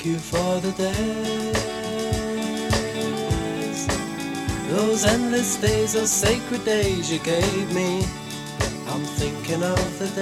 you for the days, those endless days, those sacred days you gave me. I'm thinking of the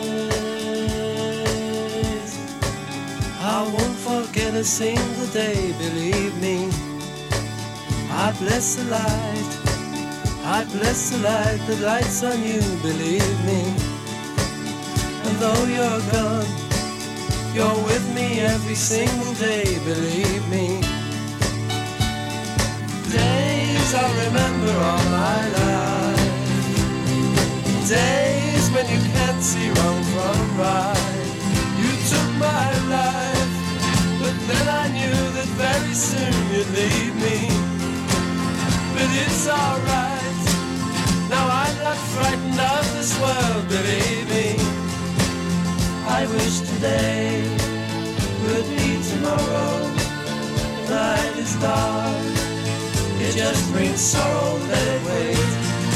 days. I won't forget a single day, believe me. I bless the light, I bless the light that lights on you, believe me. And though you're gone, you're with me every single day, believe me. Days I remember all my life, days when you can't see wrong from right. You took my life, but then I knew that very soon you'd leave me. But it's alright, now I'm not frightened of this world, believe me. I wish today would be tomorrow. The night is dark, it just brings sorrow, let it wait.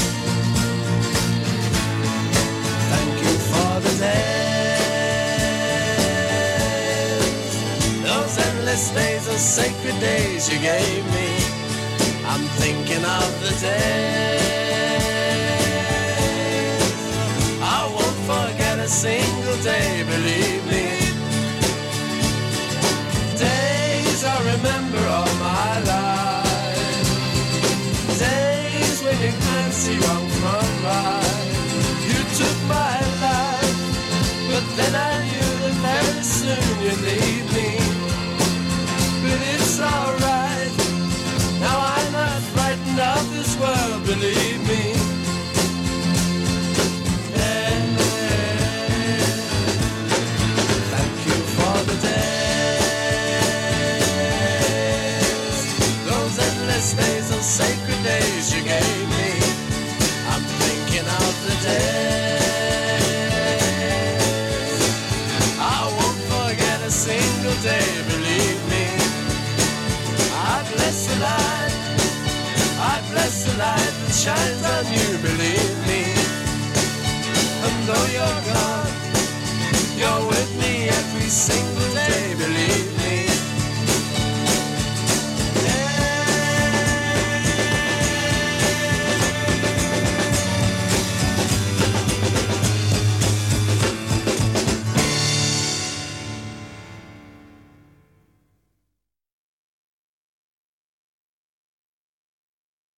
Thank you for the days, those endless days, those sacred days you gave me. I'm thinking of the days. I won't forget a single day, believe me. Days I remember all my life, days when you can't see wrong from right. You took my life, but then I knew that very soon you'd leave me. But it's alright, now I'm not frightened of this world, believe me. Thank you for the days, those endless days, those sacred days you gave me. I'm thinking of the days. I won't forget a single day, believe me. I bless the light, I bless the light that shines on you, believe me. And though you're gone, you're with me every single day, believe me.